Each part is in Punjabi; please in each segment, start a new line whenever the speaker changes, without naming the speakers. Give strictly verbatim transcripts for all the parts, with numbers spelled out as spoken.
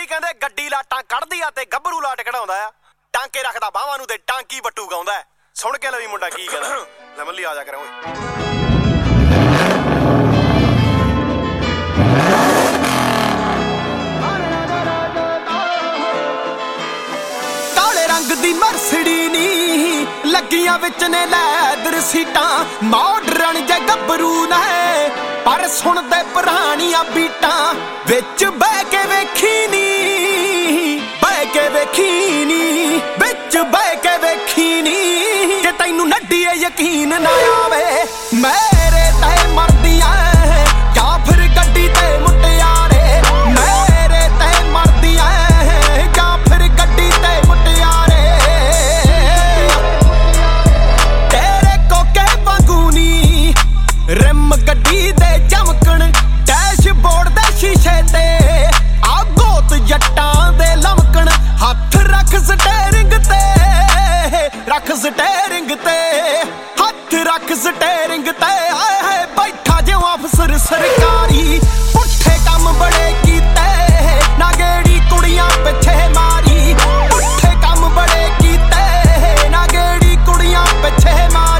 ਕਈ ਕਹਿੰਦੇ ਗੱਡੀ ਲਾਟਾਂ ਕੱਢਦੀ ਆ ਤੇ ਗੱਭਰੂ ਲਾਟ ਕਢਾਉਂਦਾ ਆ। ਟਾਂਕੇ ਰੱਖਦਾ ਬਾਹਾਂ ਨੂੰ ਤੇ ਟਾਂਕੀ ਵੱਟੂ ਗਾਉਂਦਾ। ਸੁਣ ਕੇ ਲਵੀ ਮੁੰਡਾ ਕੀ ਕਹਿੰਦਾ। ਲੈ ਮੱਲੀ ਆ ਜਾ ਕਰਾਂ ਓਏ। ਦੀ ਮਰਸੜੀ ਨੀ ਲੱਗੀਆਂ ਵਿੱਚ ਨੇ ਲੈਦਰ ਸੀਟਾਂ ਮਾਡਰਨ ਜੇ ਗੱਭਰੂ ਨੇ ਪਰ ਸੁਣਦੇ ਪੁਰਾਣੀਆਂ ਬੀਟਾਂ ਵਿੱਚ ਬਹਿ ਕੇ ਵੇਖੀ ਨੀ ਬਹਿ ਕੇ ਵੇਖੀ ਨੀ ਵਿੱਚ ਬਹਿ ਕੇ ਵੇਖੀ ਨੀ ਜੇ ਤੈਨੂੰ ਨੱਡੀਏ ਯਕੀਨ ਨਾ ਆਵੇ ਮੇਰੇ ਤੇ ਮਰਦੀਆਂ ਜਾਂ ਫਿਰ ਗੱਡੀ ਤੇ ਮੁਟਿਆਰੇ ਮੇਰੇ ਤੇ ਮਰਦੀਆਂ ਜਾਂ ਫਿਰ ਗੱਡੀ ਤੇ ਮੁਟਿਆਰੇ ਰਿਮ ਗੱਡੀ ਦੇ ਚਮਕਣ ਡੈਸ਼ਬੋਰਡ ਦੇ ਸ਼ੀਸ਼ੇ ਤੇ ਆ ਗੋਤ ਜੱਟਾਂ ਦੇ ਲਮਕਣ ਹੱਥ ਰੱਖ ਸਟੇਰਿੰਗ ਤੇ ਰੱਖ ਸਟੇਰਿੰਗ ਤੇ ਹੱਥ ਰੱਖ ਸਟੇਰਿੰਗ ਤੇ ਆਏ ਹੈ ਬੈਠਾ ਜਿਉਂ ਅਫਸਰ ਸਰਕਾਰੀ ਪੁੱਠੇ ਕੰਮ ਬੜੇ ਕੀਤੇ ਨਾ ਗੇੜੀ ਕੁੜੀਆਂ ਪਿੱਛੇ ਮਾਰੀ ਪੁੱਠੇ ਕੰਮ ਬੜੇ ਕੀਤੇ ਨਾ ਗੇੜੀ ਕੁੜੀਆਂ ਪਿੱਛੇ ਮਾਰੀ।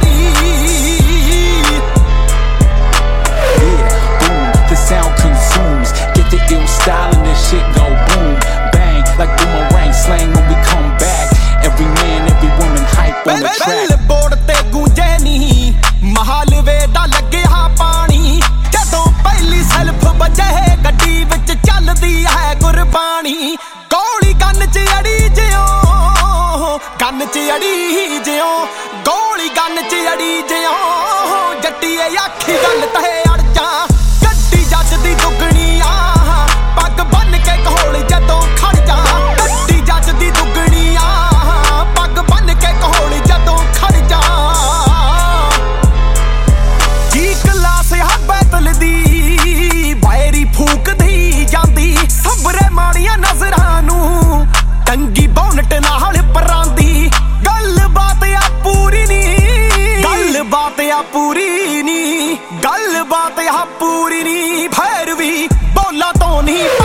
Sound consumes, get the ill style and this shit go boom, bang, like boomerang slang when we come back. Every man, every woman hype on the track.
Billboard te ਗੂੰਜੇ ਨੀ ਮਹਾਲਵੇ ਦਾ ਲੱਗਿਆ ਪਾਣੀ ਜਦੋਂ ਪਹਿਲੀ ਸੈਲਫ ਵੱਜੇ ਗੱਡੀ ਵਿੱਚ ਚੱਲਦੀ ਹੈ ਗੁਰਬਾਣੀ ਗੋਲੀ ਕੰਨ ਚ ਅੜੀ ਜਿਉਂ ਕੰਨ ਚ ਅੜੀ ਜਿਉਂ ਗੋਲੀ ਕੰਨ ਚ ਅੜੀ ਜਿਉਂ ਜੱਟੀਏ ਆਖੀ ਗੱਲ ਤੇ ਅੜ ਜਾ ਜੱਜ ਦੀ ਦੁੱਗਣੀ ਆ ਪੱਗ ਬੰਨ ਕੇ ਕੋਲ ਜਦੋਂ ਖੜ ਜਾ ਗੱਡੀ ਜੱਜ ਦੀ ਦੁੱਗਣੀ ਆ ਪੱਗ ਬੰਨ ਕੇ ਕੋਲ ਜਦੋਂ ਖੜ ਜਾ ਜੀ ਕਲਾਸ ਹੱਬੇ ਤਲਦੀ ਬਾਇਰੀ ਫੂਕਦੀ ਜਾਂਦੀ ਸਬਰੇ ਮਾੜੀਆਂ ਨਜ਼ਰਾਂ ਨੂੰ ਟੰਗੀ ਬੋਨਟ ਨਾਲ ਪਰਾਂਦੀ ਗੱਲ ਬਾਤ ਆ ਪੂਰੀ ਨੀ ਗੱਲ ਬਾਤ ਆ ਪੂਰੀ ਨੀ ਗੱਲ ਬਾਤ ਆ ਪੂਰੀ ਨੀ ਭੈਰਵੀ ਬੋਲਾ ਤੋਂ ਨਹੀਂ